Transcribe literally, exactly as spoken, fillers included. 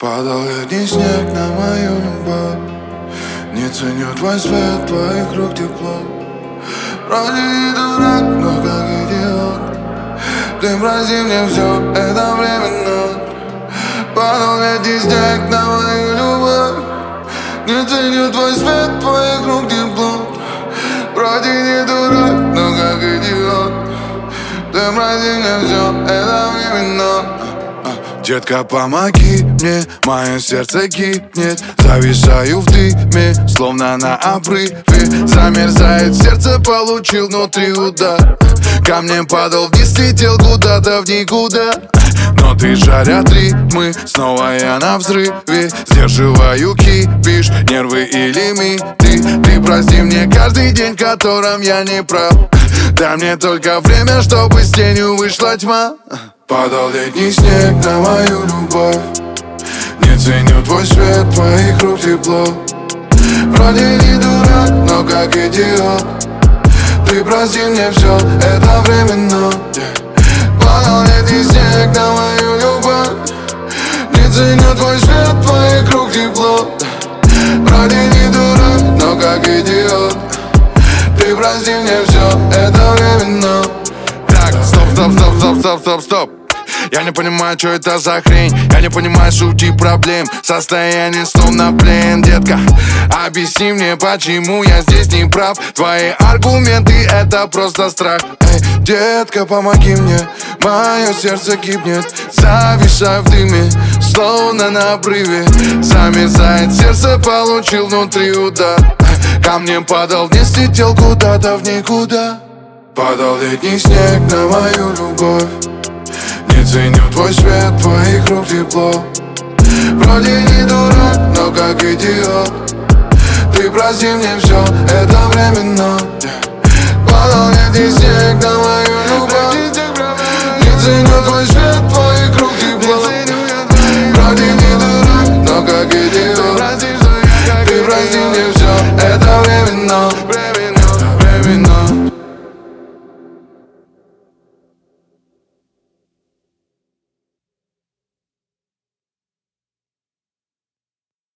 Падал летний снег на мою любовь. Не ценю твой свет, твоих рук тепло. Вроде не дурак, но как идиот. Ты прости мне все, это временно. Падал летний снег на мою любовь. Не ценю твой свет, твоих рук тепло. Вроде не дурак, но как идиот. Ты прости мне все, это временно. Детка, помоги мне, мое сердце кипнет. Зависаю в дыме, словно на обрыве. Замерзает сердце, получил внутри удар. Камнем падал вниз, летел куда-то в никуда. Но ты жарят ритмы, снова я на взрыве. Сдерживаю кипиш, нервы и лимиты. Ты прости мне каждый день, в котором я не прав. Дай мне только время, чтобы с тенью вышла тьма. Падал летний снег на мою любовь. Не ценю твой свет, твоих рук тепло. Вроде не дурак, но как идиот. Ты прости мне все, это временно. Падал летний снег на мою любовь. Не ценю твой свет, твоих рук тепло. Вроде не дурак, но как идиот. Ты прости мне все, это временно. Так, стоп, стоп, стоп, стоп, стоп, стоп, стоп. Я не понимаю, что это за хрень. Я не понимаю сути проблем. Состояние словно плен. Детка, объясни мне, почему я здесь не прав. Твои аргументы — это просто страх. Эй, детка, помоги мне, мое сердце кипнет. Зависаю в дыме, словно на обрыве. Замерзает сердце, получил внутри удар. Камнем падал вниз, летел куда-то в никуда. Падал летний снег на мою любовь. Не ценю твой свет, твоих рук тепло. Вроде не дурак, но как идиот. Ты прости мне все, это временно.